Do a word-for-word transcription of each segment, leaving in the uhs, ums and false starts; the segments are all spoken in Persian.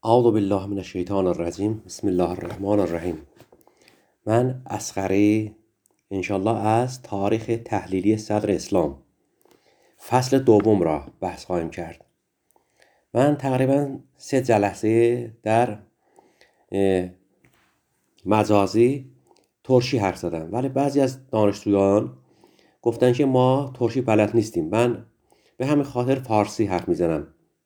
اعوذ بالله من الشیطان الرجیم. بسم الله الرحمن الرحیم. من اصغری انشالله از تاریخ تحلیلی صدر اسلام فصل دوم را بحث خواهیم کرد. من تقریبا سه جلسه در مجازی ترشی حرف زدم، ولی بعضی از دانشجویان گفتن که ما ترشی بلد نیستیم. من به همین خاطر فارسی حرف میزنم.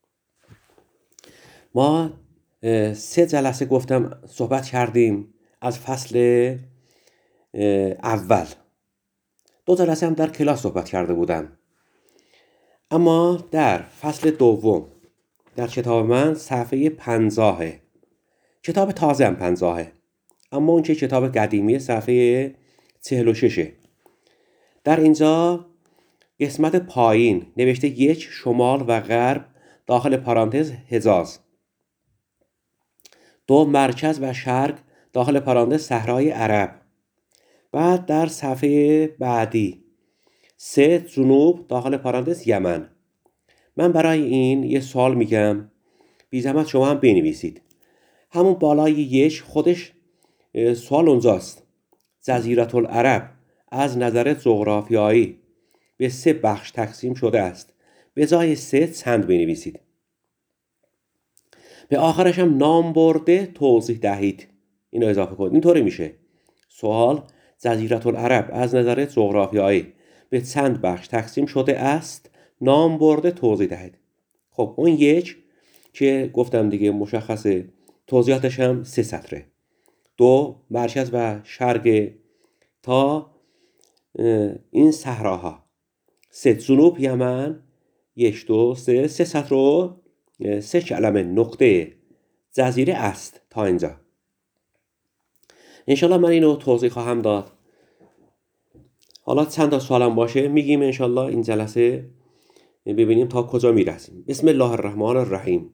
ما سه جلسه گفتم صحبت کردیم از فصل اول. دو جلسه هم در کلاس صحبت کرده بودم، اما در فصل دوم در کتاب من صفحه پنجاهه. کتاب تازه هم پنجاهه، اما اون که کتاب قدیمی صفحه چهل و ششه. در اینجا قسمت پایین نوشته یک شمال و غرب داخل پرانتز حجاز، دو مرکز و شرق داخل پرانتز صحرای عرب. بعد در صفحه بعدی سه جنوب داخل پرانتز یمن. من برای این یه سوال میگم، بی زحمت شما هم بنویسید. همون بالای یک خودش سوال اونجاست. جزیره العرب از نظر جغرافیایی به سه بخش تقسیم شده است. به جای سه چند بنویسید. به آخرش هم نام برده توضیح دهید. اینو اضافه کنید. اینطوری میشه سوال: جزیره العرب از نظر جغرافیایی به چند بخش تقسیم شده است، نام برده توضیح دهید. خب اون یک که گفتم دیگه مشخصه، توضیحاتش هم سه سطره. دو مرکز و شرق تا این صحراها. سه جنوب یمن. یک دو سه سه سطر رو سه کلمه نقطه جزیره است. تا اینجا انشالله من اینو توضیح خواهم داد. حالا چند تا سوالم باشه میگیم انشالله این جلسه ببینیم تا کجا میرسیم. بسم الله الرحمن الرحیم.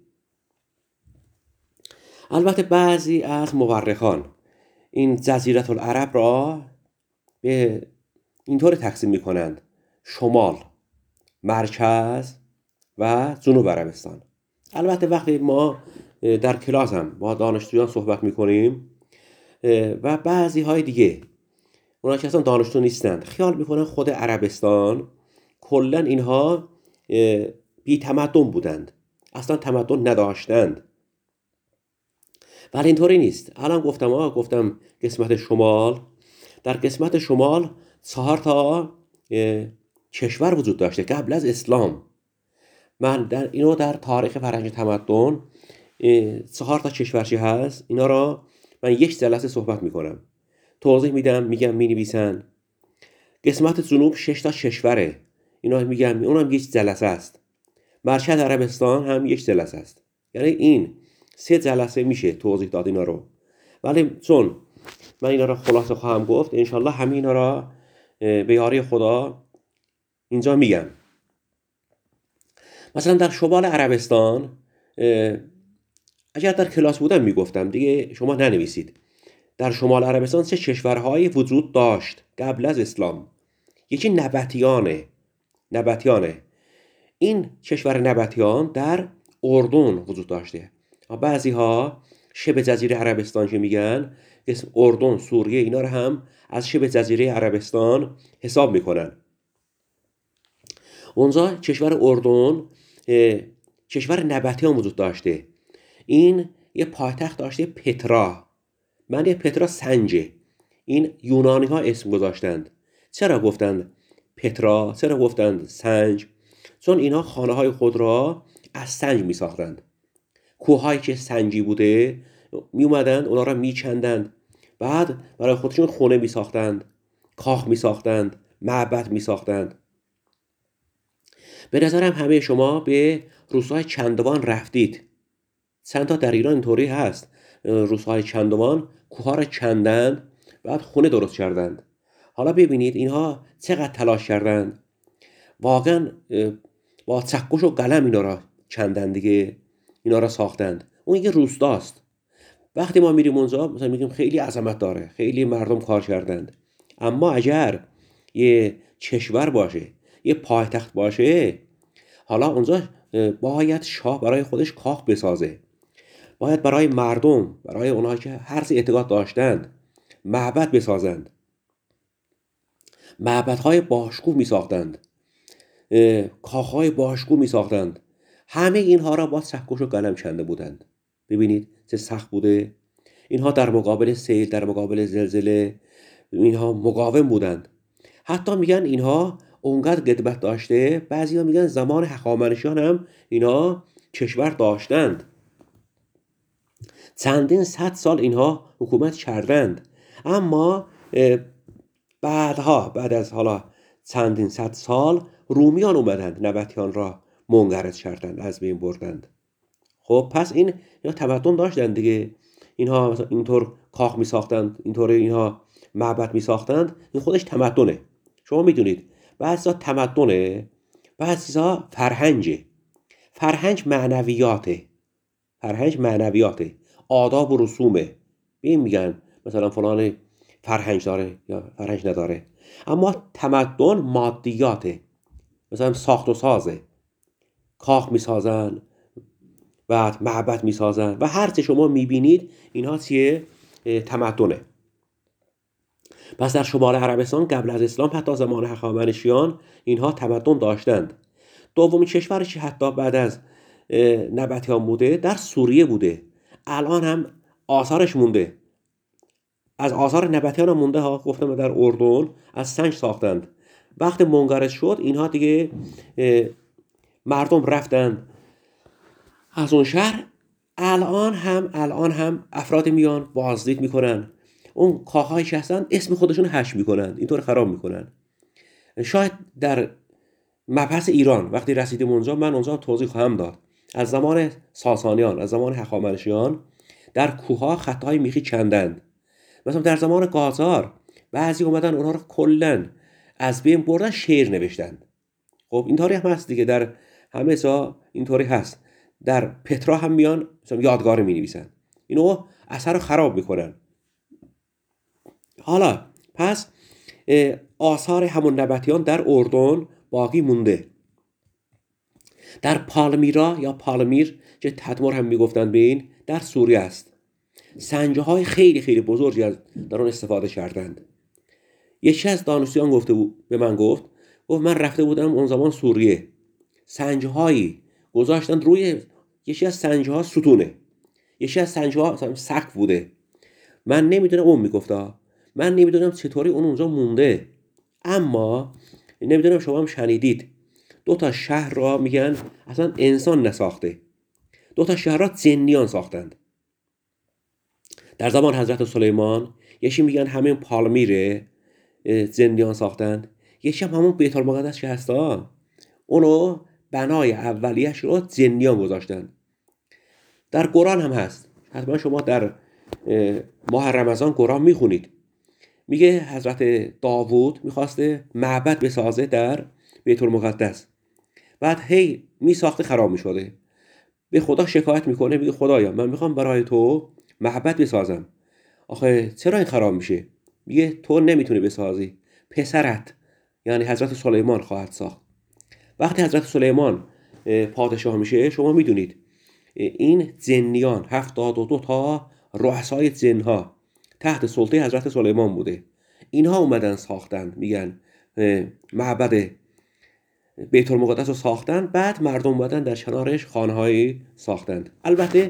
البته بعضی از مورخان این جزیره العرب را به اینطور تقسیم میکنند: شمال، مرکز و جنوب عربستان. البته وقتی ما در کلاس هم با دانشجویان صحبت میکنیم و بعضی های دیگه اونا که اصلا دانشجو نیستند خیال میکنن خود عربستان کلا اینها بی تمدن بودند، اصلا تمدن نداشتند، ولی اینطوری نیست. الان گفتم آه گفتم قسمت شمال، در قسمت شمال چهار تا کشور وجود داشته قبل از اسلام. من در اینو در تاریخ فرهنگ تمدن چهار تا کشورچی هست، اینا را من یک جلسه صحبت میکنم، توضیح میدم، میگم مینویسن. قسمت جنوب شش تا کشوره، اینا میگم اونم یک جلسه است. مرکز عربستان هم یک جلسه است. یعنی این سه جلسه میشه توضیح داد اینا رو، ولی چون من اینا را خلاصه خواهم گفت انشالله همین اینا را به یاری خدا اینجا میگم. مثلا در شمال عربستان اگر در کلاس بودم میگفتم دیگه، شما ننویسید. در شمال عربستان چه کشورهایی وجود داشت قبل از اسلام؟ یکی نبطیانه. نبطیانه این کشور نبطیان در اردن وجود داشته. بعضی ها شبه جزیره عربستان که میگن، اسم اردن، سوریه، اینا رو هم از شبه جزیره عربستان حساب میکنن. اونجا کشور اردن کشور نبطیان وجود داشته. این یه پایتخت داشته پترا. معنی پترا سنجه. این یونانی ها اسم گذاشتند. چرا گفتند پترا؟ چرا گفتند سنج؟ چون اینا خانه های خود را از سنج می ساختند. کوههایی که سنجی بوده می اومدند اونا را می کندند، بعد برای خودشون خونه می ساختند، کاخ می ساختند، معبد می ساختند. به نظرم همه شما به روستای چندوان رفتید. چند تا در ایران اینطوری هست. روستای چندوان کوه را کندند، بعد خونه درست کردند. حالا ببینید اینها چقدر تلاش کردند. واقعا با چکش و قلم اینا را کندند دیگه، اینا را ساختند. اون یه روستاست. وقتی ما میریم اونجا مثلا میگیم خیلی عظمت داره، خیلی مردم کار کردند. اما اگر یه کشور باشه، یه پایتخت باشه، حالا اونجا باید شاه برای خودش کاخ بسازه. باید برای مردم، برای اونها که هر چه اعتقاد داشتند معبد بسازند، معبدهای باشکوه می ساختند، کاخهای باشکوه می ساختند. همه اینها را با سکوش و قلم کنده بودند. ببینید چه سخت بوده. اینها در مقابل سیل، در مقابل زلزله، اینها مقاوم بودند. حتی میگن اینها اونقدر قدمت داشته، بعضیا میگن زمان هخامنشیان هم اینها کشور داشتند. چندین صد سال اینها حکومت کردند. اما بعدها بعد از حالا چندین صد سال رومیان اومدند نبطیان را منقرض کردند، از بین بردند. خب پس این اینا تمدن داشتند دیگه. اینها مثلا اینطور کاخ می ساختند، اینطور اینها معبد می ساختند. این خودش تمدنه. شما میدونید بعضی‌ها تمدنه، بعضی‌ها فرهنگه. فرهنگ معنویاته. فرهنگ معنویاته. آداب و رسومه. این میگن مثلا فلان فرهنگ داره یا فرهنگ نداره. اما تمدن مادیاته. مثلا ساخت و سازه. کاخ میسازن، بعد معبد میسازن و هر چه شما میبینید اینها چیه؟ تمدنه. پس در شمال عربستان قبل از اسلام حتی زمان هخامنشیان اینها تمدن داشتند. دومین کشوری که حتی بعد از نبطیان بوده در سوریه بوده. الان هم آثارش مونده. از آثار نبطیان هم مونده ها. گفتم در اردن از سنگ ساختند. وقتی منقرض شد اینها دیگه مردم رفتند از اون شهر. الان هم الان هم افراد میان بازدید میکنن، اون کاخهایی که هستن اسم خودشون حش میکنن، اینطور خراب میکنن. شاید در مبحث ایران وقتی رسیدیم اونجا من اونجا توضیح خواهم داد. از زمان ساسانیان، از زمان هخامنشیان در کوهها خطهای میخی کندند. مثلا در زمان قاجار بعضی اومدن اونها رو کلا از بین بردن، شعر نوشتند. خب اینطوری هم هست دیگه، در همه جا اینطوری هست. در پترا هم میان مثلا یادگار می نویسن، اینو اثر رو خراب میکنن. حالا پس آثار همون نبطیان در اردن باقی مونده. در پالمیرا یا پالمیر که تدمر هم میگفتن به این، در سوریه است. سنجه های خیلی خیلی بزرگی از در اون استفاده کردند. یکی از دانشجویان گفته بود به من، گفت گفت من رفته بودم اون زمان سوریه، سنجه هایی گذاشتن روی، یکی از سنجه ها ستونه، یکی از سنجه ها سقف بوده. من نمیدونم، اون میگفتا من نمیدونم چطوری اون اونجا مونده. اما نمیدونم شما هم شنیدید دو تا شهر را میگن اصلا انسان نساخته، دو تا شهر را جنیان ساختند در زمان حضرت سلیمان. یکی میگن همین پالمیره جنیان ساختند، یکی هم همون بیت المقدس که هستا اونو بنای اولیش رو جنیان گذاشتن. در قرآن هم هست، حتما شما در ماه رمضان قرآن میخونید. میگه حضرت داوود میخواسته معبد بسازه در بیت المقدس، بعد هی میساخته خراب میشده. به خدا شکایت میکنه، میگه خدایا من میخوام برای تو معبد بسازم، آخه چرا این خراب میشه؟ میگه تو نمیتونی بسازی، پسرت یعنی حضرت سلیمان خواهد ساخت. وقتی حضرت سلیمان پادشاه میشه، شما میدونید این جنیان هفتاد و دو تا رؤسای جنها تحت سلطه حضرت سلیمان بوده. اینها اومدن ساختن، میگن معبد بیت المقدس رو ساختن. بعد مردم اومدن در کنارش خانه‌هایی ساختند. البته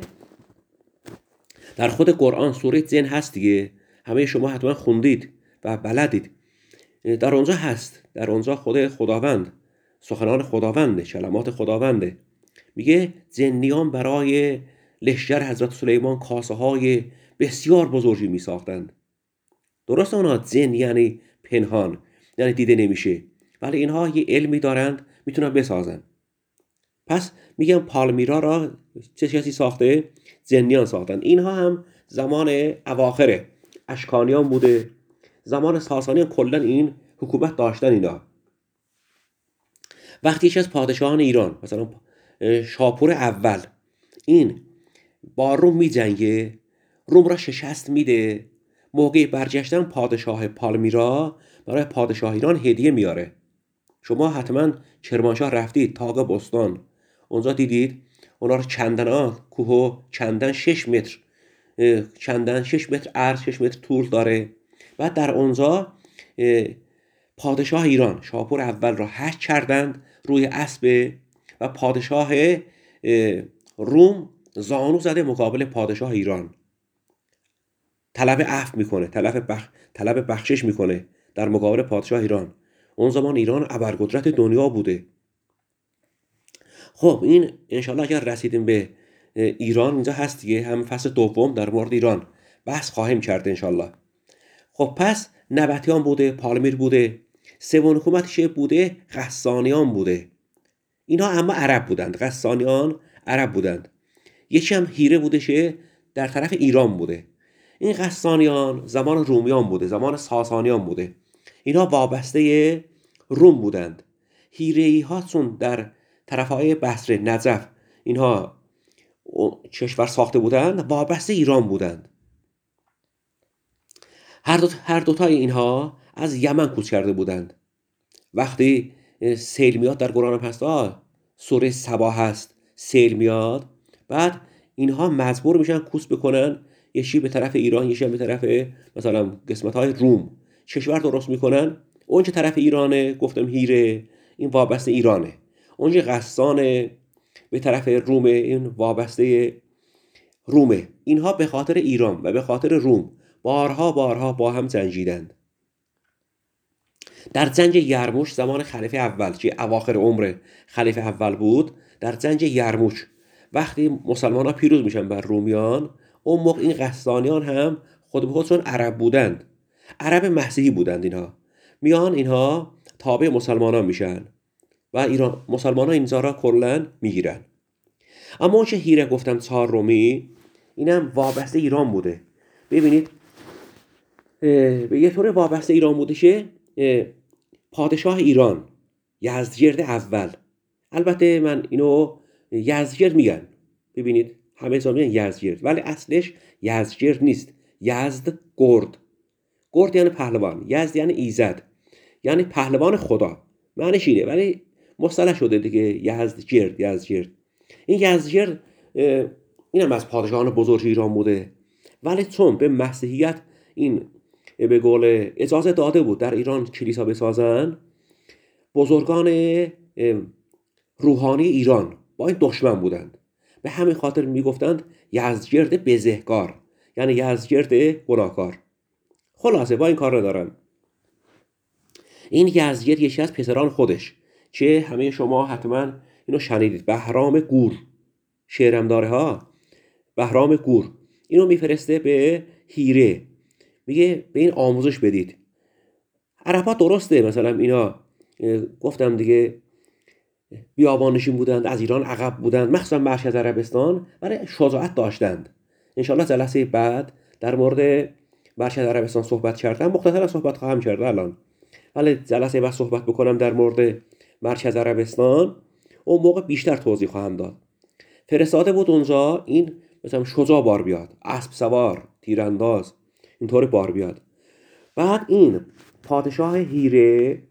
در خود قرآن سوره جن هست دیگه، همه شما حتما خوندید و بلدید. در اونجا هست، در اونجا خود خداوند، سخنان خداونده، کلمات خداونده. میگه جنیان برای لشکر حضرت سلیمان کاسه های بسیار بزرگی می ساختند. درست اونا جن یعنی پنهان، یعنی دیده نمیشه، ولی اینها یه علمی دارند میتونن بسازن. پس میگم پالمیرا را چه کسی ساخته؟ جنیان ساختن. اینها هم زمان اواخر اشکانیان بوده، زمان ساسانیان کلا این حکومت داشتن اینا. وقتی یکی از پادشاهان ایران مثلا شاپور اول این با روم می جنگه، روم را شکست میده، موقع برگشتن پادشاه پالمیرا برای پادشاه ایران هدیه میاره. شما حتما کرمانشاه رفتید، تاق بستان، اونجا دیدید اونا رو چندن آن کوه چندن شش متر چندن شش متر عرض شش متر طول داره. بعد در اونجا پادشاه ایران شاپور اول را حج کردند روی اسب و پادشاه روم زانو زده مقابل پادشاه ایران، طلب عفو میکنه، طلب بخ... طلب بخشش میکنه در مقابل پادشاه ایران. اون زمان ایران ابرقدرت دنیا بوده. خب این انشالله اگر رسیدیم به ایران اینجا هست دیگه، هم فصل دوم در مورد ایران بحث خواهیم کرد انشالله. خب پس نبطیان بوده، پالمیر بوده، سوم حکومتش بوده غسانیان بوده. اینها اما عرب بودند، غسانیان عرب بودند. یکی هم هیره بوده که در طرف ایران بوده. این غسانیان زمان رومیان بوده، زمان ساسانیان بوده. اینها وابسته روم بودند. هیره‌ای ها چون در طرفهای بصره، نجف اینها کشور ساخته بودند، وابسته ایران بودند. هر دو هر دوتای اینها از یمن کوچ کرده بودند. وقتی سیل میاد در قرآن هم هست، سوره سبا هست، سیل میاد، بعد اینها مجبور میشن کوچ بکنن، یکی به طرف ایران، یکی به طرف مثلا قسمت های روم کشور درست میکنن. اون که طرف ایرانه گفتم هیره، این وابسته ایرانه. اون که غسانه به طرف رومه، این وابسته رومه. اینها به خاطر ایران و به خاطر روم بارها بارها با هم جنگیدند. در جنگ یرموک زمان خلیفه اول که اواخر عمر خلیفه اول بود، در جنگ یرموک وقتی مسلمان ها پیروز میشن بر رومیان، اون موقع این غسانیان هم خود به خودشون عرب بودند، عرب مسیحی بودند. اینها میان اینها تابع مسلمان ها میشن و ایران مسلمان ها اینجا را کلن میگیرن. اما اون که هیره گفتم چهار رومی، اینم وابسته ایران بوده. ببینید به یه طور وابسته ایران بوده که پادشاه ایران یزدگرد اول، البته من اینو یزدگرد میگن، ببینید همه جا میگن یزدگرد، ولی اصلش یزدگرد نیست، یزد گرد. گرد یعنی پهلوان، یزد یعنی ایزد، یعنی پهلوان خدا، معنیش اینه، ولی مصطلح شده دیگه یزدگرد. یزدگرد این یزدگرد اینم از پادشاهان بزرگ ایران بوده، ولی چون به مسیحیت این به قول اجازه داده بود در ایران کلیسا بسازن، بزرگان روحانی ایران با این دشمن بودند. به همین خاطر میگفتند یزدگرد بزهکار، یعنی یزدگرد گناهکار. خلاصه با این کار ندارن. این یزدگرد یکی از پسران خودش که همه شما حتما اینو شنیدید، بهرام گور، شعرم داره ها، بهرام گور اینو میفرسته به هیره، میگه به این آموزش بدید. عرب‌ها درسته مثلا اینا گفتم دیگه بیابان نشین بودند، از ایران عقب بودند، مخصوصا مرکز عربستان، ولی شجاعت داشتند. انشالله جلسه بعد در مورد مرکز عربستان صحبت کردم، مختصرا صحبت خواهم کرد الان، ولی جلسه بعد صحبت بکنم در مورد مرکز عربستان، اون موقع بیشتر توضیح خواهم داد. فرستاده بود اونجا این مثلا شجاع بار بیاد، اسب سوار، تیرانداز، اینطور بار بیاد. بعد این پادشاه هیره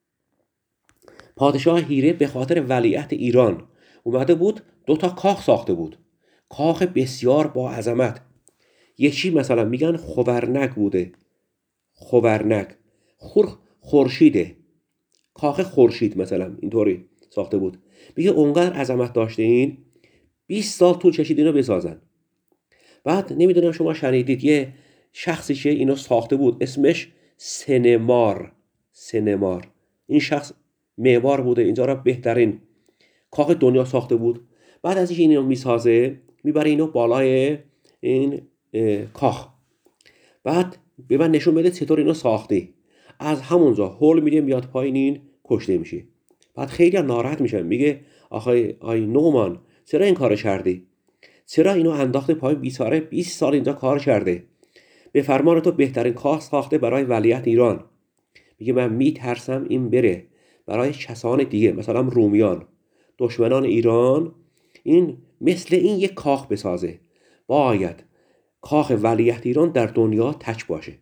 پادشاه هیره به خاطر ولیعت ایران اومده بود، دو تا کاخ ساخته بود، کاخ بسیار با عظمت. یکی مثلا میگن خورنک بوده، خورنک خور خورشیده، کاخ خورشید مثلا اینطوری ساخته بود. میگه اونقدر عظمت داشته این بیست سال طول کشید اینو بسازن. بعد نمیدونم شما شنیدید یه شخصی که اینو ساخته بود اسمش سنمار، سنمار این شخص معمار بوده، اینجا را بهترین کاخ دنیا ساخته بود. بعد از اینکه اینو میسازه میبره اینو بالای این کاخ، بعد به من نشون بده چطور اینو ساخته. از همونجا هول میده میاد پایین، این کشته میشه. بعد خیلی ناراحت میشن، میگه آخه آی نومان چرا این کارو کردی؟ چرا اینو انداخته پایین؟ بیچاره بیست سال اینجا کار کرده، به فرمان تو بهترین کاخ ساخته برای ولیعت ایران. میگه من میترسم این بره برای کسان دیگه، مثلا رومیان، دشمنان ایران، این مثل این یک کاخ بسازه. باید کاخ ولیعت ایران در دنیا تک باشه.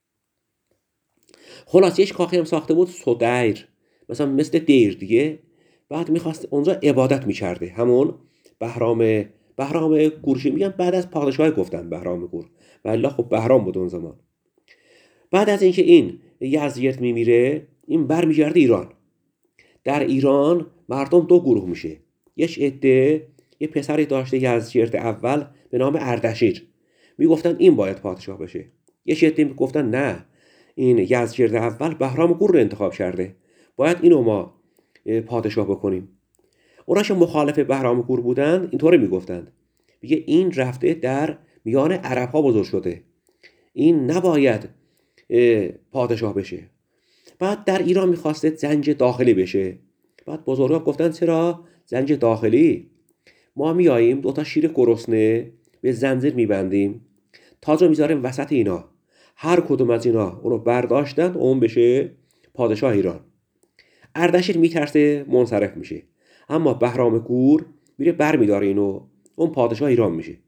خلاص یک کاخی هم ساخته بود سدیر، مثلا مثل دیر دیگه. بعد میخواست اونجا عبادت میکرده، همون بهرام بهرام گورشی میگن بعد از پادشاه گفتن بهرام گور، والله خب بهرام بود اون زمان. بعد از اینکه این یزدگرد میمیره، این برمیگرده ایران. در ایران مردم دو گروه میشه. یک عده یه پسری داشته یزدگرد اول به نام اردشیر، میگفتن این باید پادشاه بشه. یک عده میگفتن نه، این یزدگرد اول بهرام گور رو انتخاب کرده، باید اینو ما پادشاه بکنیم. اونا که مخالف بهرام گور بودن اینطوری میگفتند، میگه این رفته در میان عرب ها بزرگ شده، این نباید پادشاه بشه. بعد در ایران میخواسته زنج داخلی بشه. بعد بزرگا گفتن چرا زنج داخلی؟ ما میاییم دوتا شیر گرسنه به زنجیر میبندیم، تاج رو میذاریم وسط اینا، هر کدوم از اینا اونو برداشتن اون بشه پادشاه ایران. اردشیر میترسه منصرف میشه، اما بهرام گور میره بر میداره اینو، اون پادشاه ایران میشه.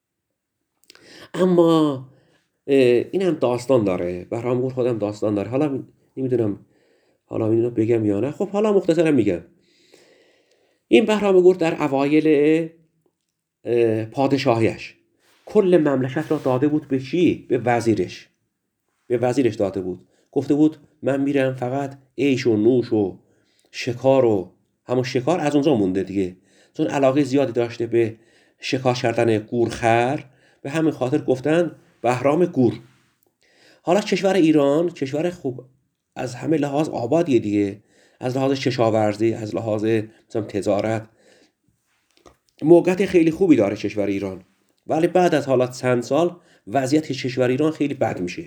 اما این هم داستان داره، بهرام گور خودم داستان داره، حالا نمیدونم حالا اینو بگم یا نه. خب حالا مختصرا میگم. این بهرام گور در اوایل پادشاهیش کل مملکت را داده بود به چی؟ به وزیرش. به وزیرش داده بود، گفته بود من میرم فقط عیش و نوش و شکار، و همون شکار از اونجا مونده دیگه، چون علاقه زیادی داشته به شکار کردن گورخر، به همین خاطر گفتن بهرام گور. حالا کشور ایران کشور خوب از همه لحاظ آبادیه دیگه، از لحاظ کشاورزی، از لحاظ مثلا تجارت، موقعیت خیلی خوبی داره کشور ایران. ولی بعد از حالا چند سال وضعیت کشور ایران خیلی بد میشه.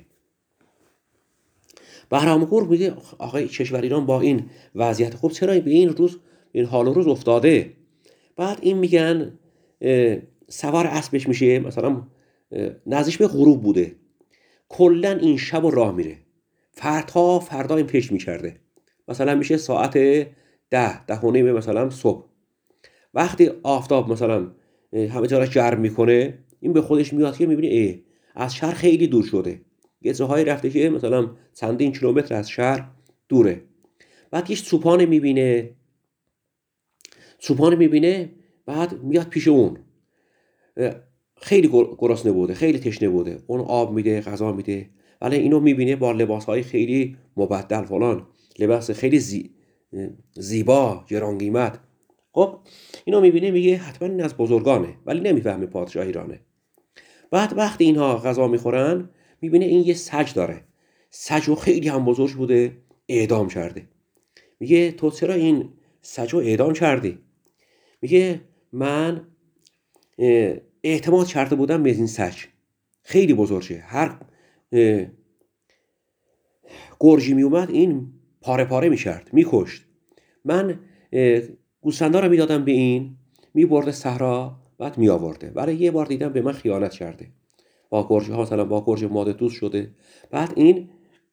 بهرام گور میگه آقای کشور ایران با این وضعیت خوب چرا به این روز این حال و روز افتاده؟ بعد این میگن سوار اسبش میشه، مثلا نزدیک به غروب بوده، کلا این شب راه میره، فردا فردا این پیش میکرده، مثلا میشه ساعت ده ده و نیم مثلا صبح، وقتی آفتاب مثلا همه جا را گرم میکنه، این به خودش میاد که میبینه ای از شهر خیلی دور شده، یه جاهایی رفته که مثلا چندین کیلومتر از شهر دوره. بعد یه چوپان میبینه چوپان میبینه بعد میاد پیش اون، خیلی گرسنه بوده، خیلی تشنه بوده، اون آب میده، غذا میده، ولی اینو میبینه با لباسهای خیلی مبدل فلان، لباس خیلی زی... زیبا گران قیمت. خب اینو میبینه میگه حتما این از بزرگانه، ولی نمیفهمه پادشاه ایرانه. بعد وقتی اینها غذا میخورن میبینه این یه سج داره، سجو خیلی هم بزرگ بوده، اعدام کرده. میگه تو چرا این سجو اعدام کردی؟ میگه من اعتماد کرده بودم به این سج، خیلی بزرگه، هر گرجی می اومد این پاره پاره میکرد، میکشت. من گوسفندا رو میدادم به این، میبرده صحرا، بعد میآورده. برای یه بار دیدم به من خیانت کرده، با گرجی ها مثلا با گرج ماده دوست شده، بعد این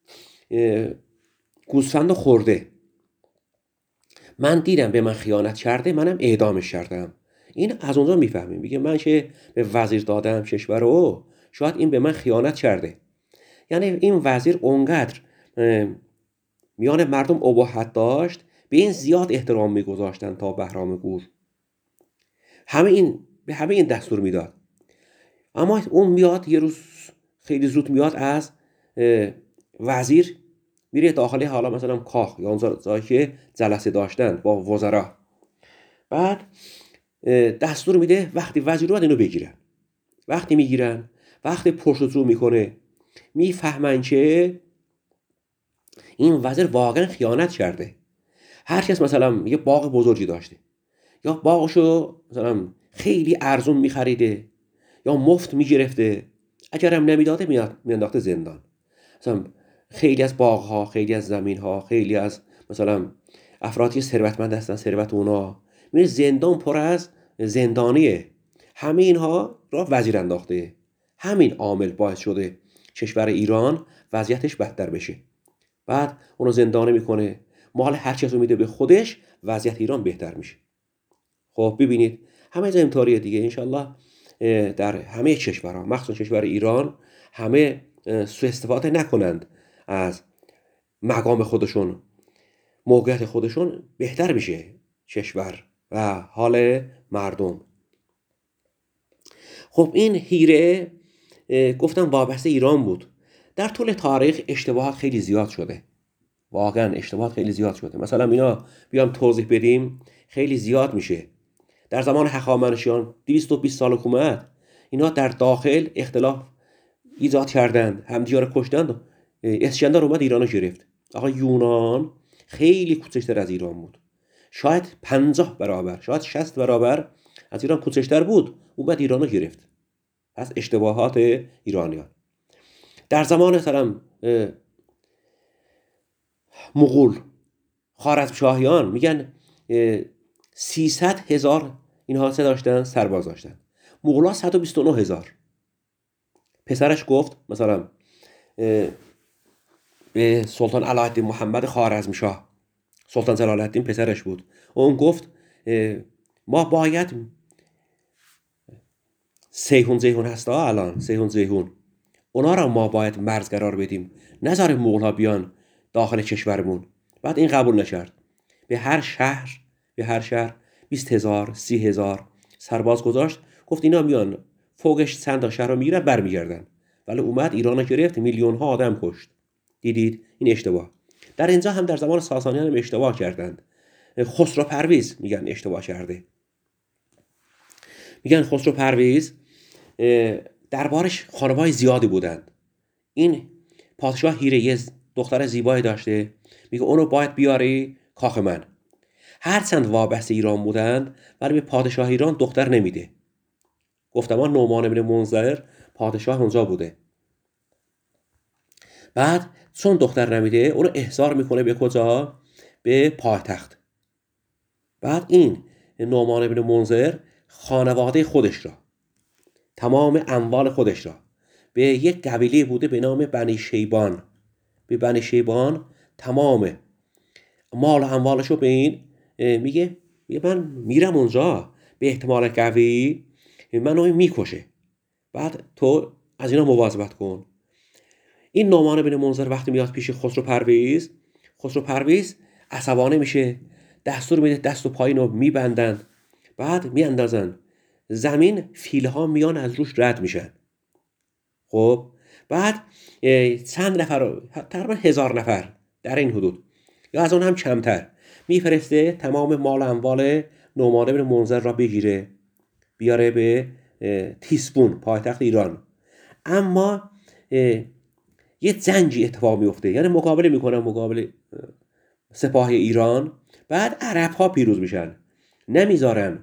گوسفند خورده، من دیدم به من خیانت کرده، منم اعدامش کردم. این از اونجا میفهمیم، میگه من که به وزیر دادم کشور رو، شاید این به من خیانت کرده. یعنی این وزیر اونقدر میان مردم اباحت داشت، به این زیاد احترام میگذاشتن تا بهرام گور همه این به همه این دستور میداد. اما اون میاد یه روز خیلی زود میاد از وزیر میره داخل حالا مثلا کاخ یا اون جایی که جلسه داشتن با وزرا، بعد دستور میده وقتی وزیر رو اینو بگیرن. وقتی میگیرن، وقتی پرسجو میکنه، میفهمن که این وزیر واقعا خیانت کرده. هر کس مثلا یه باغ بزرگی داشته، یا باغشو مثلا خیلی ارزون میخریده یا مفت میگرفته، اگرم نمیداده میاد میانداخته زندان. مثلا خیلی از باغ‌ها، خیلی از زمین‌ها، خیلی از مثلا افرادی ثروتمند هستن، ثروت اونا میره زندان پر از زندانیه. همه اینها را وزیر انداخته. همین عامل باعث شده کشور ایران وضعیتش بدتر بشه. بعد اونو زندانی میکنه، مال هر چیزو میده به خودش، وضعیت ایران بهتر میشه. خب ببینید همه جا اینطوریه دیگه. انشالله در همه کشورها، مخصوصا کشور ایران، همه سوء استفاده نکنند از مقام خودشون، موقعیت خودشون، بهتر میشه کشور و حال مردم. خب این هیره گفتم وابسته ایران بود. در طول تاریخ اشتباهات خیلی زیاد شده، واقعا اشتباهات خیلی زیاد شده. مثلا اینا بیام توضیح بدیم خیلی زیاد میشه. در زمان هخامنشیان دویست و بیست سال حکومت، اینا در داخل اختلاف ایجاد کردند، همدیگه رو کشتند. اسکندر اومد ایرانو گرفت. آقا یونان خیلی کوچکتر از ایران بود، شاید پنجاه برابر، شاید شصت برابر از ایران کوچکتر بود، اومد ایرانو گرفت. پس اشتباهات ایرانیان. در زمان مثلا مغول، خوارزمشاهیان، میگن سیصد هزار اینها چه داشتن؟ سرباز داشتن. مغولا صد و بیست و نه هزار. پسرش گفت مثلا به سلطان علاءالدین محمد خوارزمشاه، سلطان جلال الدین پسرش بود، اون گفت ما باید سیهون زیهون هستا، الان سیهون زیهون، اونا را ما باید مرز قرار بدیم، نذاریم مغول‌ها بیان داخل کشورمون. بعد این قبول نکرد. به هر شهر به هر شهر بیست هزار سی هزار سرباز گذاشت. گفت اینا میان فوقش چند تا شهر رو میگیرن برمیگردن. ولی اومد ایران رو گرفت، میلیون ها آدم کشت. دیدید این اشتباه. در اینجا هم در زمان ساسانیان هم اشتباه کردند. خسرو پرویز میگن اشتباه کرده. میگن خسرو پرویز دربارش خانوای زیادی بودند. این پادشاه هیره یه دختر زیبایی داشته، میگه اونو باید بیاری کاخ من. هرچند وابسته ایران بودند ولی به پادشاه ایران دختر نمیده. گفتم ما نعمان بن منذر پادشاه اونجا بوده. بعد چون دختر نمیده اونو احضار میکنه به کجا؟ به پایتخت. بعد این نعمان بن منذر خانواده خودش را، تمام اموال خودش را به یک قبیله بوده به نام بنی شیبان، به بنی شیبان تمام مال و اموالش رو به این میگه میگه من میرم اونجا، به احتمال قوی منو میکشه، بعد تو از اینا مواظبت کن. این نعمان بن منذر وقتی میاد پیش خسرو پرویز، خسرو پرویز عصبانه میشه، دستور میده دست و پایین رو میبندن، بعد میاندازن زمین، فیلها میان از روش رد میشن. خب بعد چند نفر، تقریبا هزار نفر در این حدود یا از اون هم کمتر، میفرسته تمام مال و اموال نعمان بن منذر را بگیره بیاره به تیسفون، پایتخت ایران. اما یه جنگی اتفاق میفته، یعنی مقابله میکنن مقابل سپاه ایران. بعد عرب ها پیروز میشن، نمیذارن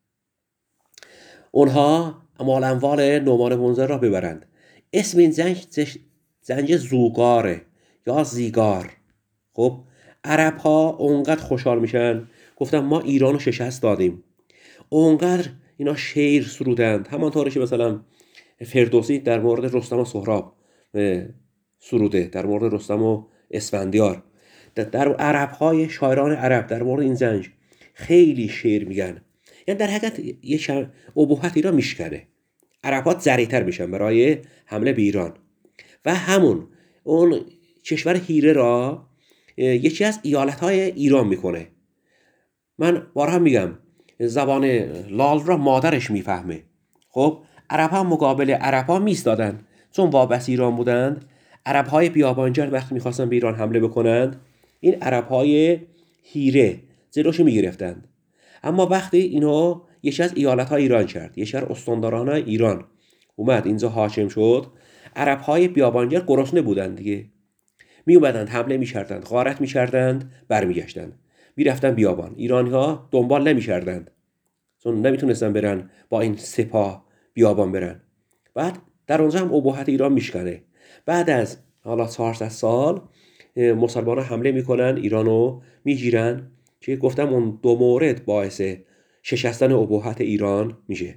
اونها مال اموال نعمان منذر را ببرند. اسم این جنگ جنگ زوگاره یا زیگار. خب عرب ها اونقدر خوشحال میشن، گفتن ما ایران رو شکست دادیم. اونقدر اینا شعر سرودند، همانطوری که مثلا فردوسی در مورد رستم و سهراب سروده، در مورد رستم و اسفندیار. در عرب های شاعران عرب در مورد این جنگ خیلی شعر میگن. یعنی در حقیقت یه ابهت را میشکنه، عربات ذریع‌تر میشن برای حمله به ایران. و همون اون کشور هیره را یکی از ایالت‌های ایران میکنه. من بارها میگم زبان لال را مادرش میفهمه. خب عرب ها مقابل عرب ها میستادن، چون وابسته ایران بودند. عرب های بیابانجر وقتی میخواستن به ایران حمله بکنند، این عرب های هیره جلوش میگرفتند. اما وقتی اینو یکی از ایالت های ایران کرد، یکی از استانداران ایران اومد اینجا حاکم شد، عرب های بیابانجر گرسنه بودند دیگه، می اومدند حمله میکردند، غارت میکردند، برمیگشتند، میرفتن بیابان. ایرانی ها دنبال نمیکردند چون نمیتونستن برن با این سپاه بیابان برن. بعد در اونجا هم ابهت ایران میشکنه. بعد از حالا چهارصد سال مسلمانان حمله میکنن، ایرانو میگیرن، که گفتم اون دو مورد باعث شکستن ابهت ایران میشه.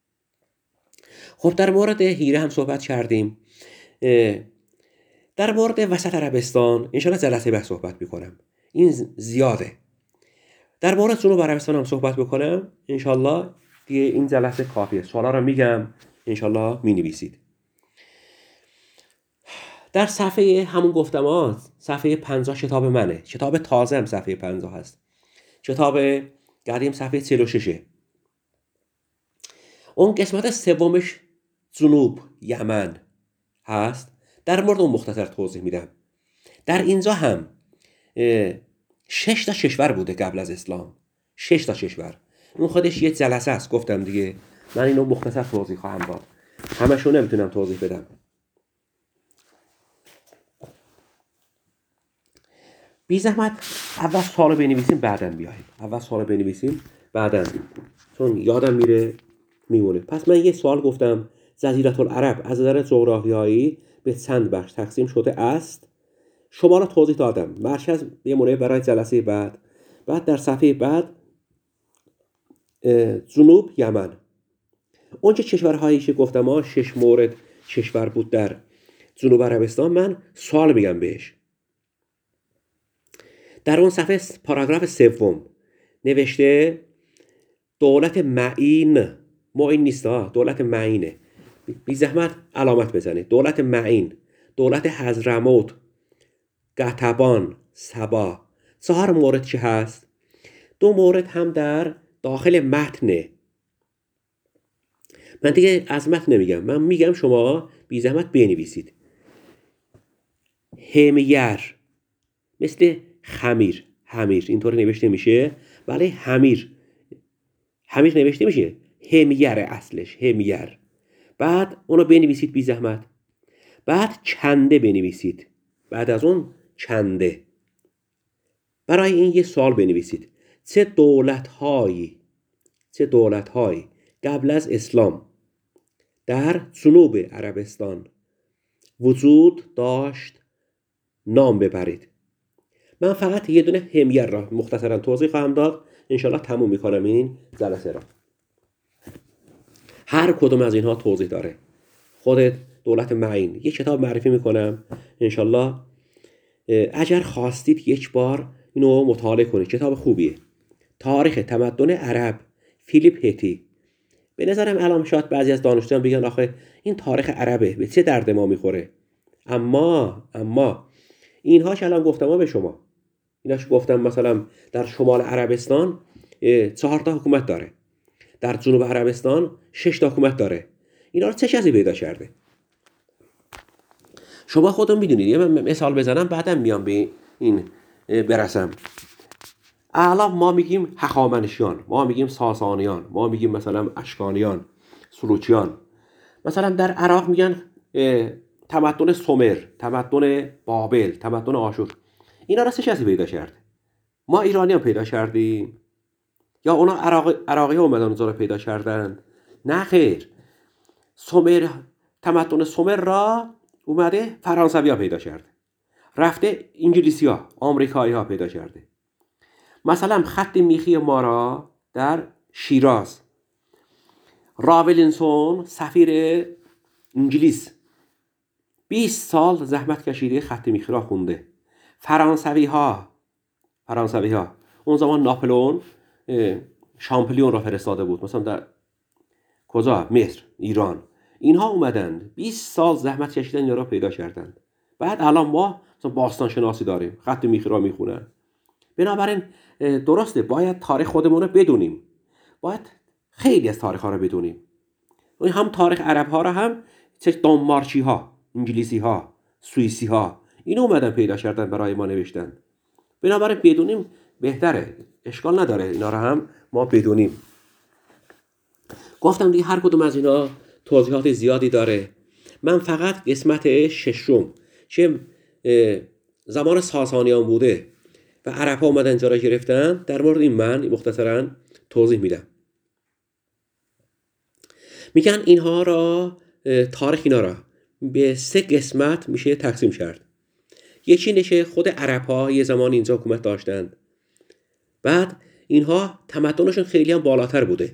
خب در مورد هیره هم صحبت کردیم. در مورد وسط عربستان انشاءالله جلسه بعد صحبت میکنم، این زیاده. در مورد جنوب عربستان هم صحبت بکنم انشاءالله، دیگه این جلسه کافیه. سوالا رو میگم انشاءالله مینویسید. در صفحه همون گفتمات، صفحه پنجاه کتاب منه، کتاب تازه هم صفحه پنجاه هست، کتاب قدیم صفحه چهل و شش. اون قسمت سومش جنوب یمن هست. در مورد اون مختصر توضیح میدم. در اینجا هم شش تا کشور بوده قبل از اسلام. شش تا کشور. اون خودش یه جلسه است، گفتم دیگه. من اینو مختصر توضیح خواهم داد. همشو نمیتونم توضیح بدم. بی زحمت اول سوالو بنویسیم بعداً بیاییم. اول سوالو بنویسیم بعداً، چون یادم میره میمونه. پس من یه سوال گفتم جزیره العرب از نظر جغرافیایی به چند بخش تقسیم شده است. شما را توضیح دادم. مرکز میمونه برای جلسه بعد. بعد در صفحه بعد جنوب یمن. اونچه کشورهایی که گفتم ها شش مورد کشور بود در جنوب عربستان، من سوال میگم بهش. در اون صفحه پاراگراف سوم نوشته دولت معین. معین نیست ها، دولت معینه. بی زحمت علامت بزنید. دولت معین، دولت حضرموت، قطبان، سبا. چهار مورد چه هست؟ دو مورد هم در داخل متنه. من دیگه از متن نمیگم، من میگم شما بی زحمت بنویسید. همیر، مثل خمیر. همیر اینطور نوشته میشه، ولی همیر همیر نوشته میشه. همیر اصلش همیر. بعد اونو بنویسید بی زحمت. بعد چنده بنویسید. بعد از اون چنده. برای این یه سوال بنویسید. چه دولت‌هایی چه دولت‌هایی قبل از اسلام در جنوب عربستان وجود داشت؟ نام ببرید. من فقط یه دونه همیر را مختصرا توضیح خواهم داد. انشالله تموم میکنم این جلسه را. هر کدوم از اینها توضیح داره. خودت دولت معین یه کتاب معرفی میکنم. انشالله اگر خواستید یک بار اینو مطالعه کنید. کتاب خوبیه. تاریخ تمدن عرب، فیلیپ هتی. به نظرم الان شاید بعضی از دانشجویان بگن آخه این تاریخ عربه، به چه درد ما میخوره؟ اما اما اینها که الان گفتم به شما، ایناش گفتم مثلا در شمال عربستان چهار تا حکومت داره، در جنوب عربستان شش تا حکومت داره. اینا رو چه کسی پیدا کرده؟ شما خودتون میدونید. یه مثال بزنم بعدم میام به این برسم. الان ما میگیم هخامنشیان، ما میگیم ساسانیان، ما میگیم مثلا اشکانیان، سلوکیان. مثلا در عراق میگن تمدن سومر، تمدن بابل، تمدن آشور. اینا را چه کسی پیدا کرده؟ ما ایرانیان پیدا کردیم یا اونا عراق عراقی ها اومدن اونجا رو پیدا کردن؟ نه خیر. سومر، تمدن سومر را اومده فرانسوی ها پیدا کرده، رفته انگلیسی ها، آمریکایی ها پیدا کرده. مثلا خط میخی ما را در شیراز راولینسون سفیر انگلیس بیست سال زحمت کشیده خط میخی را خونده. فرانسوی ها فرانسوی ها اون زمان ناپلئون شامپلیون را فرستاده بود، مثلا در کجا؟ مصر، ایران. اینها اومدند بیست سال زحمت کشیدن اینا را پیدا کردند. بعد الان ما مثلا باستان شناسی داریم، خط میخی را میخونن. بنابراین درسته باید تاریخ خودمون رو بدونیم. باید خیلی از تاریخ ها رو بدونیم. هم تاریخ عرب ها رو هم، چه دانمارکی ها، انگلیسی ها، سوئیسی ها، اینو اومدن پیدا کردن برای ما نوشتن. بنابراین بدونیم بهتره. اشکال نداره اینا رو هم ما بدونیم. گفتم دیگه هر کدوم از اینا توضیحات زیادی داره. من فقط قسمت ششم چه زمان ساسانیان بوده و عرب ها اومدن اینجا را گرفتن، در مورد این من مختصرا توضیح میدم. میگن اینها را، تاریخ اینا را به سه قسمت میشه تقسیم کرد. یکی نشه خود عرب ها یه زمان اینجا حکومت داشتند. بعد اینها تمدنشون خیلی هم بالاتر بوده.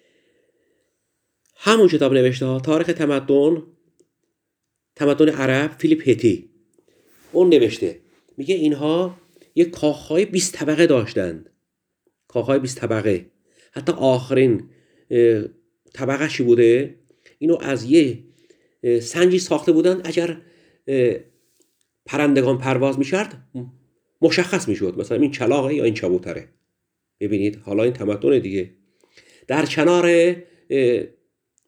همون کتاب نوشته ها تاریخ تمدن تمدن عرب، فیلیپ هتی، اون نوشته. میگه اینها یک کاخهای بیست طبقه داشتند. کاخهای بیست طبقه. حتی آخرین طبقه چی بوده؟ اینو از یه سنگی ساخته بودن. اگر پرندگان پرواز میشرد مشخص میشد مثلا این کلاغه یا این کبوتره. ببینید حالا این تمدن دیگه. در کنار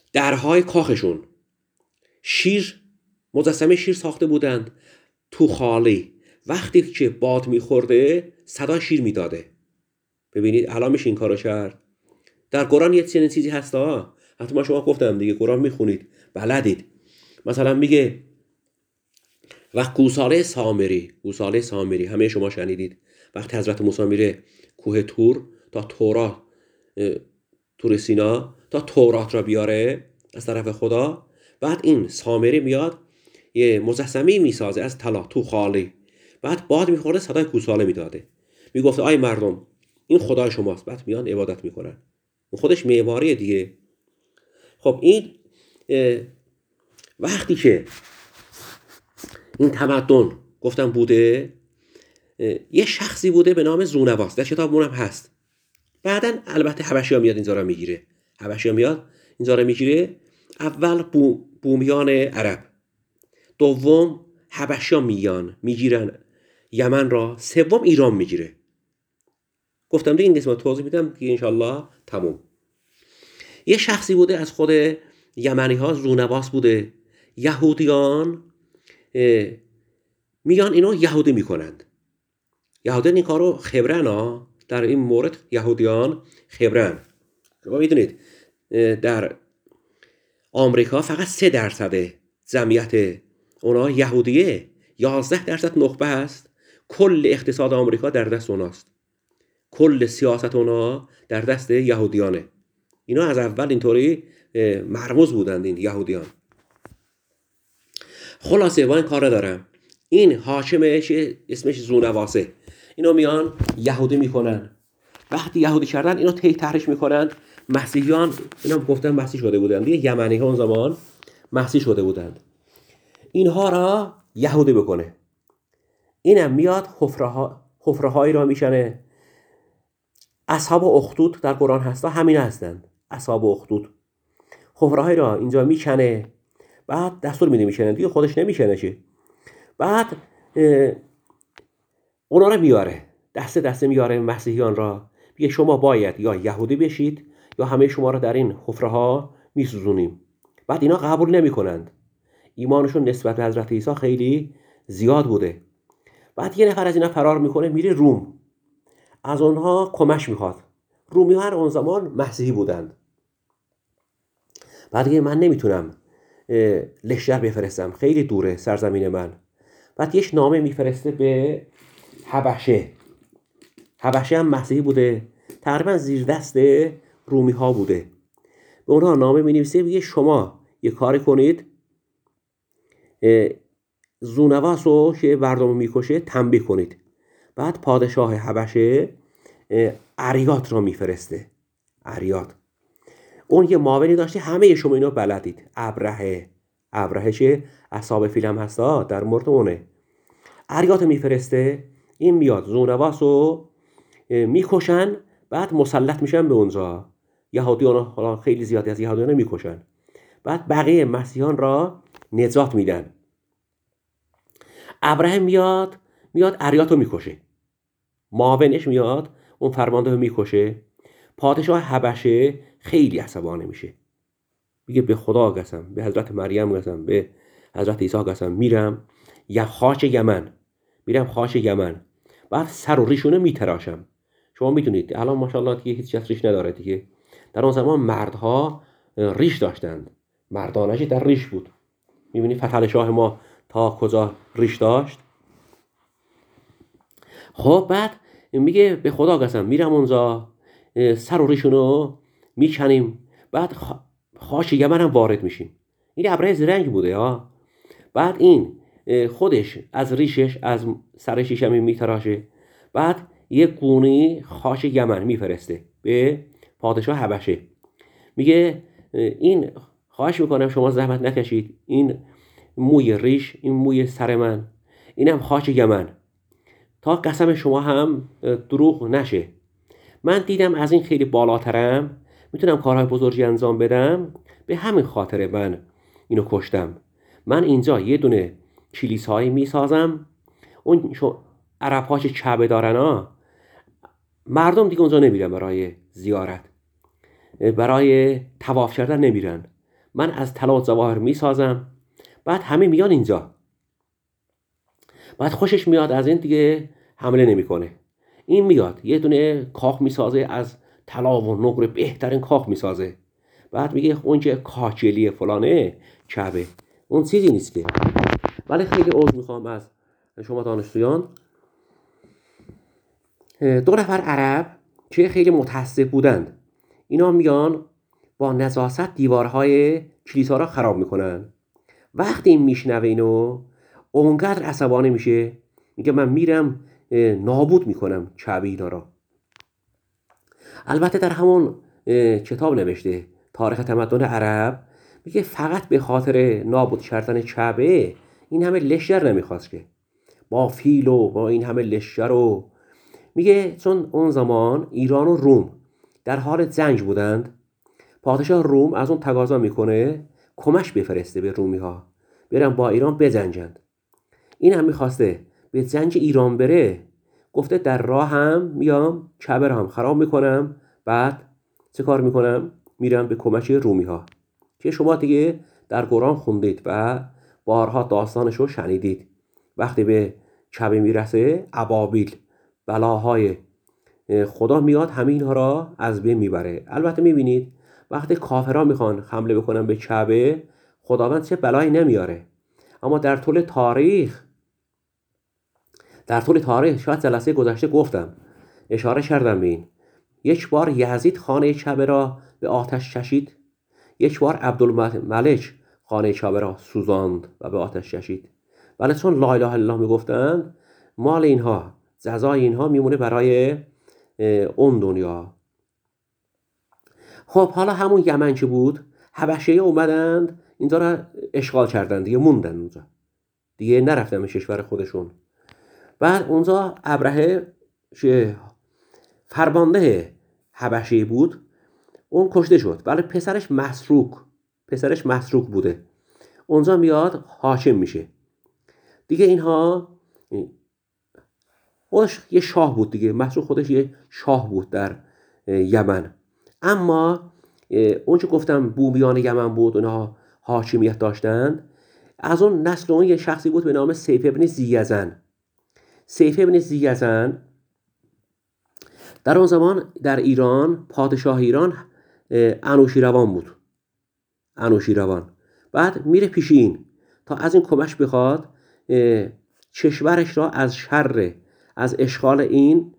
درهای کاخشون شیر، مجسمه شیر ساخته بودند تو خالی. وقتی که باد میخورده صدا شیر میداده. ببینید الان میشه این کارو کرد. در قرآن یه چنین چیزی هست ها. حتما شما گفتم دیگه، قرآن میخونید بلدید. مثلا میگه وقت گوساله سامری، گوساله سامری همه شما شنیدید، وقتی حضرت موسی میره کوه تور تا تورات، تور سینا، تا تورات را بیاره از طرف خدا، بعد این سامری میاد یه مجسمه میسازه از طلا تو خالی، بعد باد میخورده صدای گوساله میداده، میگفت آی مردم این خدای شماست. بعد میان عبادت میکنن. خودش معماری دیگه. خب این وقتی که این تمدن گفتم بوده، یه شخصی بوده به نام زونواس، در کتابمون هم هست. بعدن البته حبشی میاد اینجا رو میگیره. حبشی میاد اینجا رو میگیره. اول بو، بومیان عرب، دوم حبشی میان میگیرن یمن را، سوم ایران میگیره. گفتم دیگه این قسمت توضیح میدم که انشالله تموم. یه شخصی بوده از خود یمنی ها، زونواس بوده. یهودیان میان اینو یهودی میکنند. یهودیان این کارو خبرن ها، در این مورد یهودیان خبرن. شما میدونید در آمریکا فقط سه درصد جمعیت اونا یهودیه، یازده درصد نخبه است. کل اقتصاد آمریکا در دست اوناست، کل سیاست اونا در دست یهودیانه. اینا از اول اینطوری مرموز بودند این یهودیان. خلاصه با این کار دارم، این حاکمش اسمش زونواسه، اینو میان یهودی میکنن. وقتی یهودی کردن اینو تی تحریش میکنن. مسیحیان اینا گفتن مسیح شده بودند دیگه، یمنی ها اون زمان مسیح شده بودند. اینها را یهودی بکنه. اینم میاد حفره ها، حفره هایی را میشنه. اصحاب اخدود در قرآن هستا همین هستند، اصحاب اخدود. حفره هایی را اینجا میکنه، بعد دستور میده میشنه دیگه، خودش نمیشنه چه. بعد اونا را میاره، دسته دسته میاره مسیحیان را، میگه شما باید یا یهودی بشید یا همه شما را در این حفره ها میسوزونیم. بعد اینا قبول نمیکنند. ایمانشون نسبت به حضرت عیسی خیلی زیاد بوده. بعد یه نفر از اینا فرار میکنه میره روم، از اونها کمک میخواد. رومی ها اون زمان مسیحی بودند. بعد دیگه من نمیتونم لشکر بفرستم، خیلی دوره سرزمین من. بعد یه نامه میفرسته به حبشه. حبشه هم مسیحی بوده، تقریبا زیر دست رومی ها بوده. به اونها نامه می نویسه، میگه شما یه کاری کنید، زونواس رو که مردم میکشه تنبیه کنید. بعد پادشاه حبشه اریات را میفرسته. اریات اون یه معاونی داشته، همه شما اینو بلدید، ابرهه. ابرهه چه اصحاب فیل هم هستا، در مورد اونه. اریات میفرسته، این میاد زونواس رو میکشن، بعد مسلط میشن به اونجا. یهودیان خیلی زیادی از یهودیان میکشن، بعد بقیه مسیحیان را نجات میدن. ابراهیم میاد میاد اریات رو میکشه، معاونش میاد اون فرمانده رو میکشه. پادشاه حبشه خیلی عصبانی میشه، میگه به خدا قسم، به حضرت مریم قسم، به حضرت عیسی قسم، میرم یا خاک یمن، میرم خاک یمن، بعد سر و ریشونه میتراشم. شما میدونید الان ماشاءالله دیگه هیچ کس ریش نداره دیگه. در اون زمان مردها ریش داشتند، مردانش در ریش بود. میبینید فتح شاه ما تا کجا ریش داشت. خب بعد میگه به خدا قسم میرم اونجا، سر و ریشونو میکنیم، بعد خاک یمن هم وارد میشیم. این ابره زرنگ بوده ها. بعد این خودش از ریشش از سر شیشمی میتراشه، بعد یک گونه خاک یمن میفرسته به پادشاه حبشه. میگه این خواهش میکنم شما زحمت نکشید، این موی ریش، این موی سر من، اینم خاک یمن، تا قسم شما هم دروغ نشه. من دیدم از این خیلی بالاترم، میتونم کارهای بزرگی انجام بدم، به همین خاطر من اینو کشتم. من اینجا یه دونه کلیسایی میسازم، اون عرب ها که کعبه دارن ها، مردم دیگه اونجا نمیرن برای زیارت، برای طواف کردن نمیرن. من از طلا و جواهر میسازم. بعد همه میان اینجا. بعد خوشش میاد از این، دیگه حمله نمیکنه. این میاد یه دونه کاخ میسازه، از طلا و نقره بهترین کاخ میسازه. بعد میگه اونجا کاچلی فلانه کعبه. اون چیزی نیست که. ولی خیلی عذر میخوام از شما دانشجویان. دو نفر عرب که خیلی متعصب بودند، اینا میان با نزاست دیوارهای کلیسا را خراب میکنن. وقتی این میشنوه اینو، اونقدر عصبانی میشه، میگه من میرم نابود میکنم کعبه اینا را. البته در همون کتاب نوشته تاریخ تمدن عرب، میگه فقط به خاطر نابود کردن کعبه این همه لشکر نمیخواست که با فیل و با این همه لشکر و میگه چون اون زمان ایران و روم در حال جنگ بودند، پادشاه روم از اون تقاضا میکنه کمک بفرسته به رومی ها، برن با ایران بجنگند. این هم میخواسته به جنگ ایران بره، گفته در راه هم میام کعبه هم خراب میکنم، بعد چه کار میکنم؟ میرم به کمک رومی ها که شما دیگه در قرآن خوندید و بارها داستانش رو شنیدید. وقتی به کعبه میرسه ابابیل، بلاهای خدا میاد همه اینها را از بین میبره. البته میبینید وقتی کافرها میخوان حمله بکنن به کعبه، خداوند چه بلایی نمیاره. اما در طول تاریخ در طول تاریخ شاید جلسه گذشته گفتم، اشاره کردم به این، یک بار یزید خانه کعبه را به آتش کشید، یک بار عبدالملک خانه کعبه را سوزاند و به آتش کشید. ولی چون لا اله الا الله میگفتند، مال اینها، جزای اینها میمونه برای اون دنیا. خب حالا همون یمن که بود، حبشه‌ای اومدند اینجا را اشغال کردند، دیگه موندن اونجا، دیگه نرفتن به کشور خودشون. بعد اونجا ابرهه که فرمانده حبشه‌ای بود، اون کشته شد، ولی پسرش مسروق پسرش مسروق بوده. اونجا میاد حاکم میشه. دیگه اینها خودش یه شاه بود دیگه، مسروق خودش یه شاه بود در یمن. اما اون که گفتم بومیان یمن بود، اونها حاکمیت داشتند، از اون نسل اون یه شخصی بود به نام سیف ابن ذی‌یزن. سیف ابن ذی‌یزن در اون زمان در ایران، پادشاه ایران انوشیروان بود. انوشیروان بعد میره پیش این تا از این کمک بخواد کشورش را از شر، از اشغال این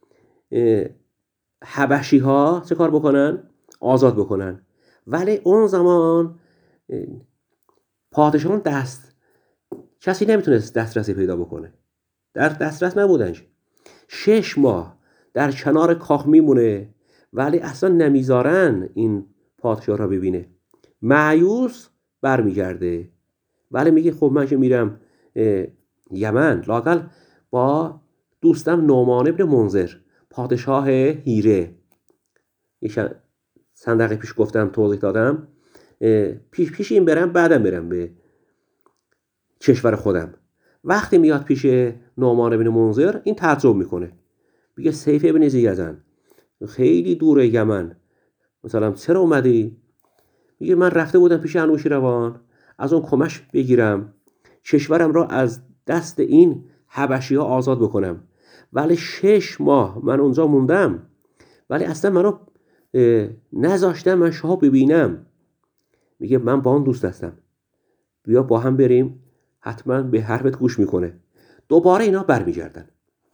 حبشی ها چه کار بکنن؟ آزاد بکنن. ولی اون زمان پادشاهان دست کسی نمیتونست دسترسی پیدا بکنه، در دسترس نبودن. شش ماه در کنار کاخ میمونه، ولی اصلا نمیذارن این پادشاه را ببینه. مایوس برمیگرده، ولی میگه خب من که میرم یمن، لااقل با دوستم نعمان ابن منذر پادشاه هیره، یه چند دقیقه پیش گفتم، توضیح دادم، پیش پیش این برم، بعدم برم به کشور خودم. وقتی میاد پیش نعمان ابن منذر، این تعجب میکنه، میگه سیف ابن ذی‌یزن خیلی دوره یمن، مثلا چرا اومدی؟ میگه من رفته بودم پیش انوشیروان از اون کمک بگیرم، کشورم را از دست این حبشی ها آزاد بکنم، ولی شش ماه من اونجا موندم، ولی اصلا منو نذاشتم من شاه ببینم. میگه من با اون دوست هستم، بیا با هم بریم، حتما به حرفت گوش میکنه. دوباره اینا برمیگردن.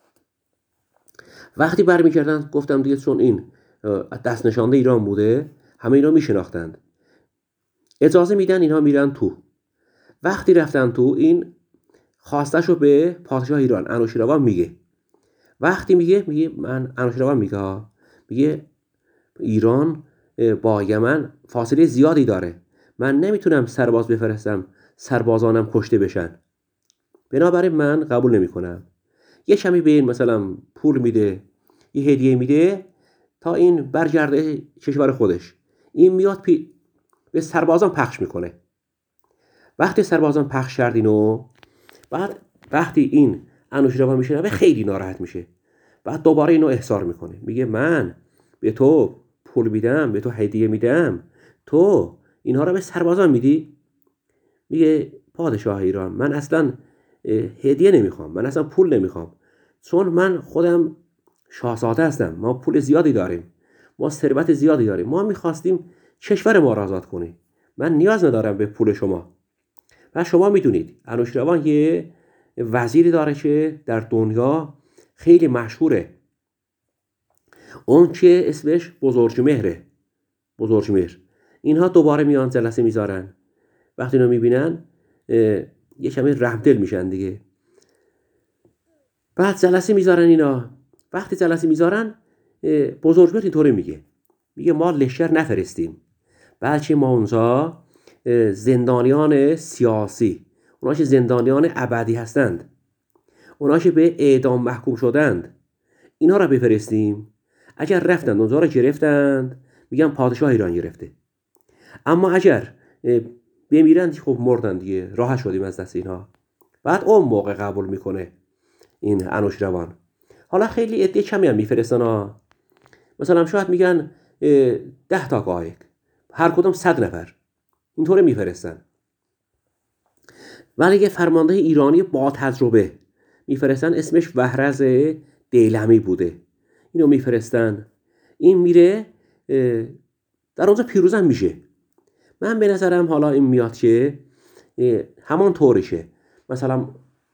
وقتی برمیگردن گفتم دیگه چون این دست نشانده ایران بوده، همه اینا میشناختند، اجازه میدن اینا میرن تو. وقتی رفتن تو، این خواستشو به پادشاه ایران انوشیروان میگه. وقتی میگه میگه من انوشیروان میگه میگه ایران با یمن فاصله زیادی داره، من نمیتونم سرباز بفرستم سربازانم کشته بشن، بنابراین من قبول نمیکنم. یه کمی به این مثلا پول میده، یه هدیه میده تا این برگرده کشور خودش. این میاد پی... به سربازان پخش میکنه. وقتی سربازان پخش کرد اینو، بعد وقتی این انوشیروان میشنوه خیلی ناراحت میشه. بعد دوباره اینو احضار میکنه، میگه من به تو پول میدم، به تو هدیه میدم، تو اینها رو به سربازان میدی؟ میگه پادشاه ایران من اصلا هدیه نمیخوام، من اصلا پول نمیخوام، چون من خودم شاهزاده هستم، ما پول زیادی داریم، ما ثروت زیادی داریم، ما میخواستیم کشور ما را آزاد کنیم، من نیاز ندارم به پول شما. و شما میدونید انوشیروان یه وزیری داره که در دنیا خیلی مشهوره، اون که اسمش بزرجمهره. بزرجمهر. اینها دوباره میان جلسه میذارن، وقتی اینو میبینن یه کمی رحمدل میشن دیگه. بعد جلسه میذارن اینا، وقتی جلسه میذارن بزرجمهر اینطوری میگه، میگه ما لشکر نفرستیم، بلکه ما اونجا زندانیان سیاسی، اونا که زندانیان ابدی هستند، اونا که به اعدام محکوم شدند، اینا را بفرستیم. اگر رفتند اونجا را گرفتند میگن پادشاه ایران گرفته، اما اگر بمیرند خب مردن دیگه، راحت شدیم از دست اینها. بعد اون موقع قبول میکنه این انوشیروان. حالا خیلی عده کمی هم میفرستن ها، مثلا شاید میگن ده تا قایق، هر کدوم صد نفر، اینطوری میفرستن. ولی یه فرمانده ایرانی با تجربه میفرستن، اسمش وهرز دیلمی بوده، اینو میفرستن، این میره در اونجا پیروزم میشه. من به نظرم حالا این میاد که همان طورشه، مثلا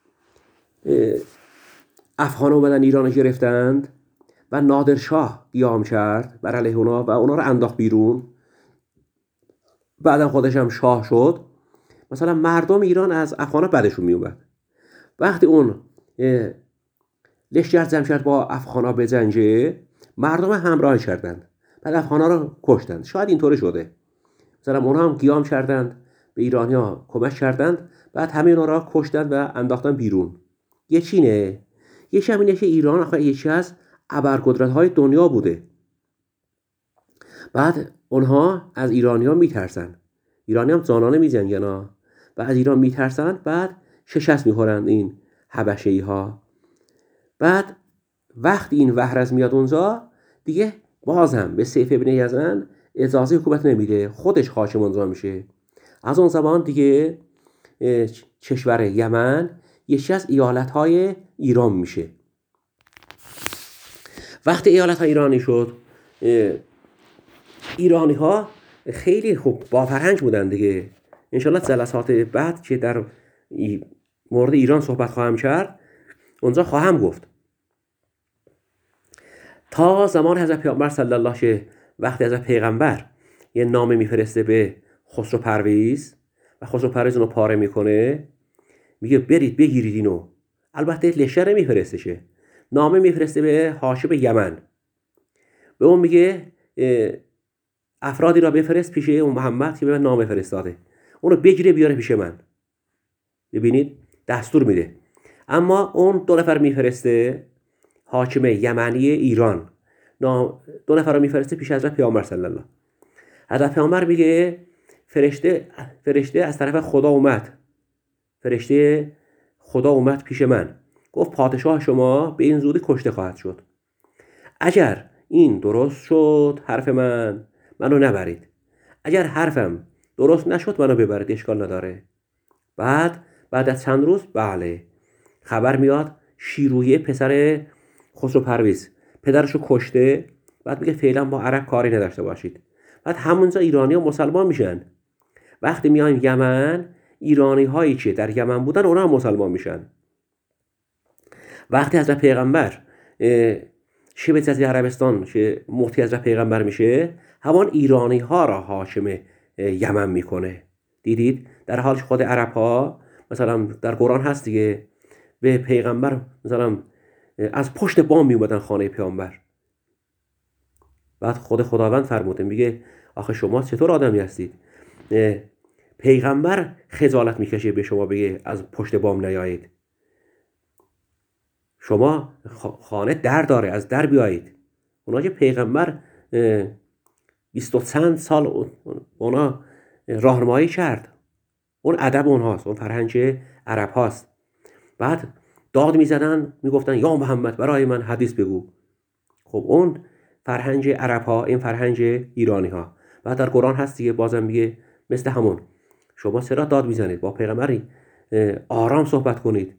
افغان اومدن ایران گرفتند و نادرشاه قیام کرد بر علیه اونا و اونا رو انداخت بیرون، بعدم خودش هم شاه شد. مثلا مردم ایران از افغانا بعدشون میومد، وقتی اون لشکر جمع کرد با افغانا بجنگه، مردم همراه کردند، بعد افغانا رو کشتند. شاید اینطوری شده، مثلا اونها هم قیام کردند به ایرانیا کمک کردند، بعد همه اونا را کشتند و انداختن بیرون. یه چینه، یه همینه که ایران آخه یکی از ابرقدرت‌های دنیا بوده، بعد اونها از ایرانیا میترسن، ایرانی هم زانانه میجنگن و از ایران میترسن، بعد شکست میخورند این حبشه‌ای ها. بعد وقتی این وهرز میاد اونجا دیگه باز هم به سیف ابن یزن اجازه حکومت نمیده، خودش حاکم اونجا میشه. از اون زمان دیگه کشور یمن یکی از ایالت‌های ایران میشه. وقتی ایالت‌های ایرانی شد، ایرانی ها خیلی خوب با فرهنگ بودن دیگه. انشالله جلسات بعد که در مورد ایران صحبت خواهم کرد اونجا خواهم گفت. تا زمان حضرت پیامبر صلی الله علیه و وقتی حضرت پیغمبر یه نامه میفرسته به خسرو پرویز و خسرو پرویز اونو پاره میکنه، میگه برید بگیرید اینو. البته لشکر نمیفرسته شه، نامه میفرسته به حاشب یمن، به اون میگه افرادی را بفرست پیش اون محمد که به من نامه فرستاده، اونو بگیره بیاره پیش من. ببینید دستور میده. اما اون دو نفر میفرسته، حاکم یمنی ایران دو نفر رو میفرسته پیش حضرت پیامبر صلی الله. حضرت پیامبر میگه فرشته فرشته از طرف خدا اومد، فرشته خدا اومد پیش من، گفت پادشاه شما به این زودی کشته خواهد شد. اگر این درست شد حرف من، منو نبرید، اگر حرفم درست نشد منو ببرید، اشکال نداره. بعد بعد از چند روز بله خبر میاد شیرویه پسر خسرو پرویز پدرشو کشته. بعد میگه فعلا با عرب کاری نداشته باشید. بعد همونجا ایرانی ها مسلمان میشن. وقتی میان یمن، ایرانی هایی که در یمن بودن اونا هم مسلمان میشن. وقتی حضرت پیغمبر شبه جزیره عربستان که مفتی حضرت پیغمبر میشه، همان ایرانی ها را حاکم یمن میکنه. دیدید در حال خود عرب ها مثلا در قرآن هست دیگه، به پیغمبر مثلا از پشت بام میومدن خانه پیامبر. بعد خود خداوند فرموده، میگه آخه شما چطور آدمی هستید؟ پیغمبر خجالت میکشه به شما بگه از پشت بام نیایید. شما خانه در داره، از در بیایید. اونا که پیغمبر بیست و چند سال اونا راهنمایی کرد، اون ادب اونهاست، اون فرهنگ عرب هاست. بعد داد میزدن میگفتن یا محمد برای من حدیث بگو. خب اون فرهنگ عرب ها، این فرهنگ ایرانی ها. بعد در قرآن هست دیگه، بازم میگه مثل همون شما چرا داد میزنید؟ با پیغمبری آرام صحبت کنید.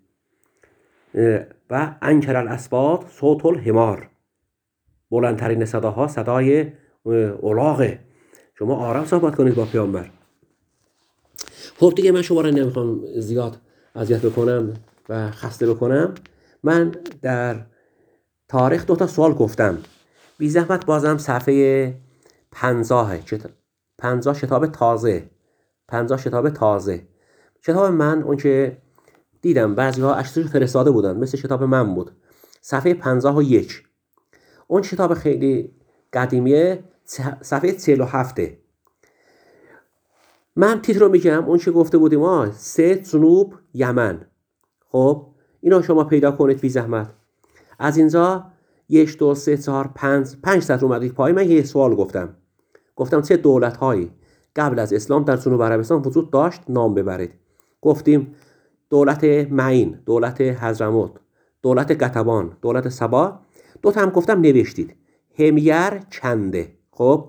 و انکر الاصوات صوت الحمار، بلندترین صداها صدای الاغه. شما آرام صحبت کنید با پیامبر. خب دیگه من شما رو نمیخوام زیاد اذیت بکنم و خسته بکنم. من در تاریخ دو تا سوال گفتم. بی زحمت بازم صفحه پنجاه پنجاه شتاب تازه پنجاه شتاب تازه شتاب من اون که دیدم بعضی ها عکسش فرستاده بودن مثل شتاب من بود. صفحه پنجاه و یک، اون شتاب خیلی قدیمیه، صفحه چهل و هفت. من تیتر رو میگم، اون چه گفته بودیم ما سه جنوب یمن. خب اینا شما پیدا کنید بی زحمت. از اینجا یک دو سه چهار پنج پنج سطر اومدید پای. من یه سوال گفتم گفتم چه دولت هایی قبل از اسلام در جنوب عربستان وجود داشت نام ببرید. گفتیم دولت معین، دولت حضرموت، دولت قطبان، دولت سبا. دو تا هم گفتم نوشتید، همیر، کنده. خب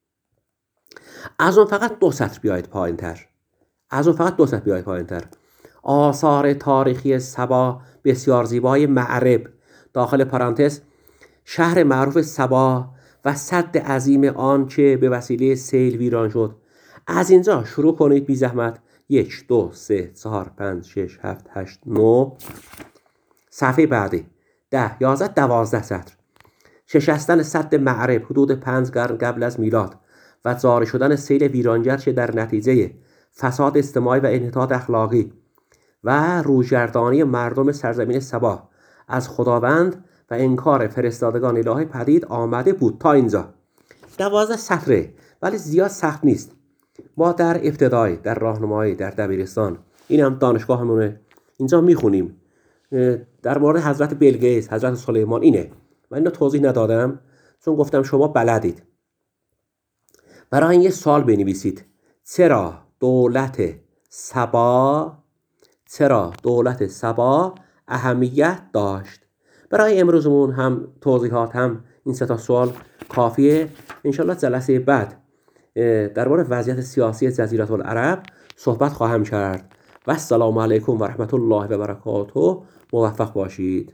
از اون فقط دو سطر بیاید پایین تر از اون فقط دو سطر بیاید پایین تر آثار تاریخی سبا بسیار زیبای معرب، داخل پرانتز شهر معروف سبا و سد عظیم آن که به وسیله سیل ویران شد. از اینجا شروع کنید بی زحمت. یک دو سه چهار پنج شش هفت هشت نه. صفحه بعدی ده یازده دوازده سطر. شکستن سد معرب حدود پنج قرن قبل از میلاد و جاری شدن سیل ویرانگر که در نتیجه فساد اجتماعی و انحطاط اخلاقی و رویگردانی مردم سرزمین سبا از خداوند و انکار فرستادگان الهی پدید آمده بود. تا اینجا دوازده سطره، ولی زیاد سخت نیست. ما در ابتدای، در راهنمایی، در دبیرستان، این هم دانشگاهمونه، اینجا میخونیم در مورد حضرت بلقیس، حضرت سلیمان. اینه من اینو توضیح ندادم چون گفتم شما بلدید. برای این یه سوال بنویسید: چرا دولت سبا چرا دولت سبا اهمیت داشت؟ برای امروزمون هم توضیحات هم این سه تا سوال کافیه. انشالله جلسه بعد در مورد وضعیت سیاسی جزیره العرب صحبت خواهم کرد. و السلام علیکم و رحمت الله و برکاته. موفق باشید.